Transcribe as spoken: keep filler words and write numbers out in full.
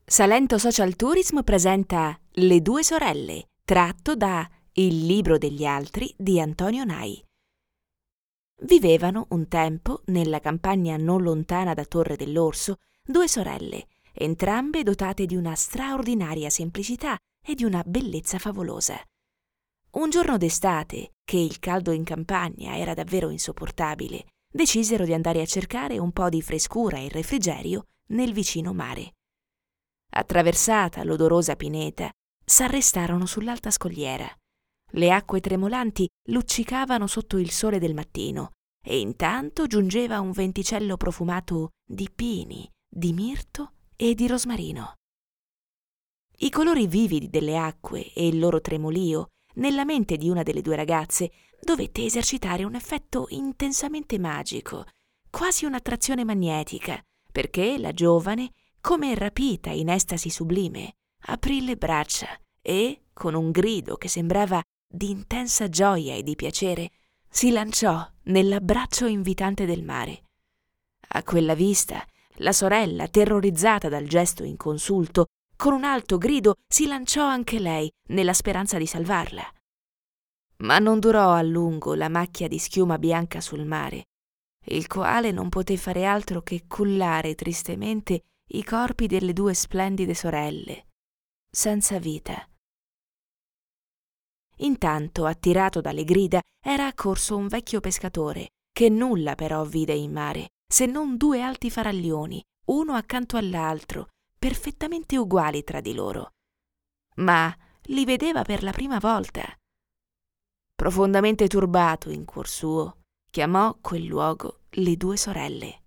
Salento Social Tourism presenta Le due sorelle, tratto da Il libro degli altri di Antonio Nai. Vivevano un tempo, nella campagna non lontana da Torre dell'Orso, due sorelle, entrambe dotate di una straordinaria semplicità e di una bellezza favolosa. Un giorno d'estate, che il caldo in campagna era davvero insopportabile, decisero di andare a cercare un po' di frescura e refrigerio nel vicino mare. Attraversata l'odorosa pineta, s'arrestarono sull'alta scogliera. Le acque tremolanti luccicavano sotto il sole del mattino e intanto giungeva un venticello profumato di pini, di mirto e di rosmarino. I colori vividi delle acque e il loro tremolio nella mente di una delle due ragazze dovette esercitare un effetto intensamente magico, quasi un'attrazione magnetica, perché la giovane, come rapita in estasi sublime, aprì le braccia e, con un grido che sembrava di intensa gioia e di piacere, si lanciò nell'abbraccio invitante del mare. A quella vista, la sorella, terrorizzata dal gesto inconsulto, con un alto grido si lanciò anche lei nella speranza di salvarla. Ma non durò a lungo la macchia di schiuma bianca sul mare, il quale non poté fare altro che cullare tristemente i corpi delle due splendide sorelle, senza vita. Intanto, attirato dalle grida, era accorso un vecchio pescatore, che nulla però vide in mare, se non due alti faraglioni, uno accanto all'altro, perfettamente uguali tra di loro. Ma li vedeva per la prima volta. Profondamente turbato in cuor suo, chiamò quel luogo le due sorelle.